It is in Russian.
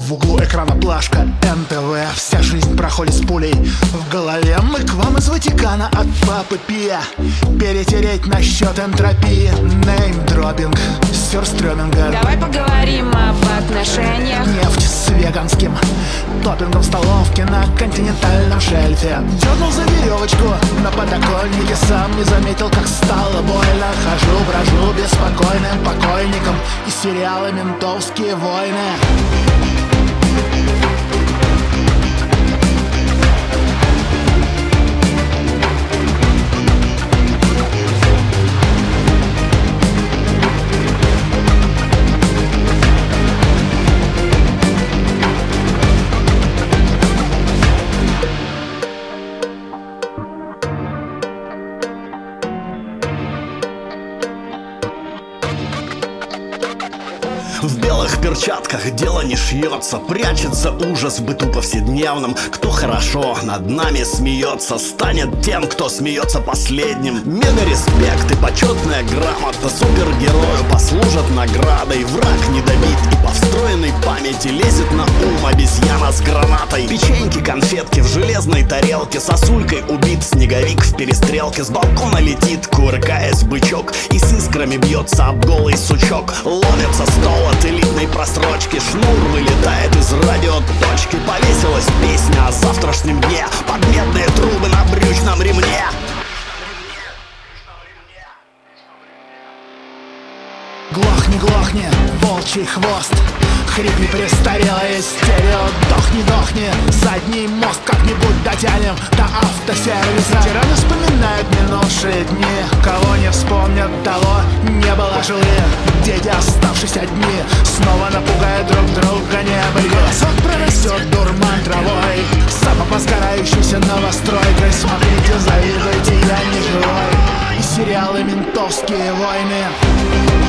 В углу экрана плашка НТВ. Вся жизнь проходит с пулей в голове. Мы к вам из Ватикана от папы Пия. Перетереть насчет энтропии. Неймдропинг, сюрстрёминга. Давай поговорим об отношениях. Нефть с веганским топпингом в столовке на континентальном шельфе. Дернул за веревочку на подоконнике. Сам не заметил, как стало больно. Хожу, брожу беспокойным покойником. И сериалы «Ментовские войны». В белых перчатках дело не шьется. Прячется ужас в быту повседневном. Кто хорошо над нами смеется, станет тем, кто смеется последним. Мега респект и почетная грамота супергерою послужат наградой. Враг не добит и по встроенной памяти лезет на ум обезьяна с гранатой. Печеньки, конфетки в железной тарелке. Сосулькой убит снеговик в перестрелке. С балкона летит, кувыркаясь, бычок. И с искрами бьется об голый сучок. Ловится стол от элитной просрочки. Шнур вылетает из радиоточки. Повесилась песня о завтрашнем дне. Под медные трубы на брючном ремне. Глохни, глохни, волчий хвост. Хрипни, престарелое стерео. Дохни, дохни, задний мост. Как-нибудь дотянем до автосервиса. Тираны вспоминают минувшие дни. Кого не вспомнят, того не было живые. Дети, оставшись одни, снова напугают друг друга небо. В голосах прорастет дурман травой. Запах сгорающейся новостройкой. Смотрите, завидуйте, я не живой. И сериалы «Ментовские войны».